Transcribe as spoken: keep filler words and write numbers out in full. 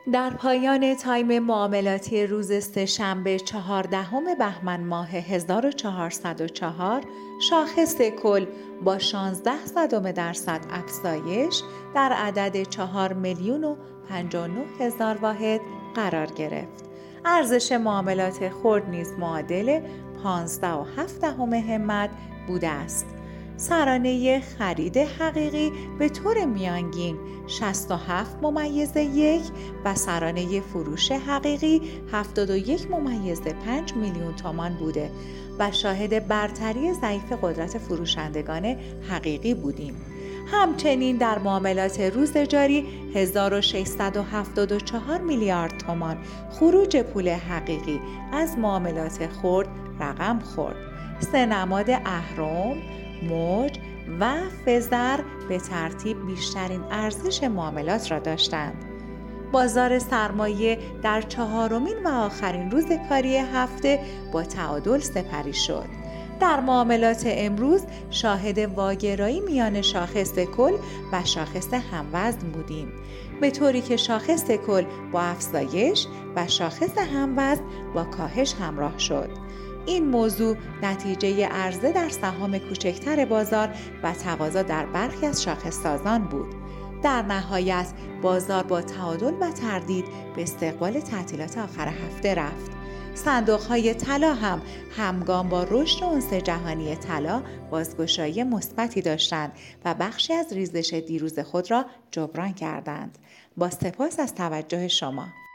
در پایان تایم معاملاتی روز سه‌شنبه چهاردهم بهمن ماه هزار و چهارصد و چهار، شاخص کل با شانزده صدم درصد افزایش در عدد چهار میلیون و پنجاه و نه هزار واحد قرار گرفت. ارزش معاملات خرد نیز معادل پانزده و هفت دهم همت بوده است. سرانه خرید حقیقی به طور میانگین شصت و هفت ممیز یک و سرانه فروش حقیقی هفتاد و یک ممیز پنج میلیون تومان بوده و شاهد برتری ضعیف قدرت فروشندگان حقیقی بودیم. همچنین در معاملات روز جاری هزار و ششصد و هفتاد و چهار میلیارد تومان خروج پول حقیقی از معاملات خرد رقم خورد. سه نماد اهرم، موج و فزر به ترتیب بیشترین ارزش معاملات را داشتند. بازار سرمایه در چهارمین و آخرین روز کاری هفته با تعادل سپری شد. در معاملات امروز شاهد واگرایی میان شاخص کل و شاخص هموزن بودیم، به طوری که شاخص کل با افزایش و شاخص هموزن با کاهش همراه شد. این موضوع نتیجه عرضه در سهام کوچکتر بازار و تقاضا در برخی از شاخص سازان بود. در نهایت بازار با تعادل و تردید به استقبال تعطیلات آخر هفته رفت. صندوق‌های طلا هم همگام با رشد اونس جهانی طلا بازگشایی مثبتی داشتند و بخشی از ریزش دیروز خود را جبران کردند. با سپاس از توجه شما.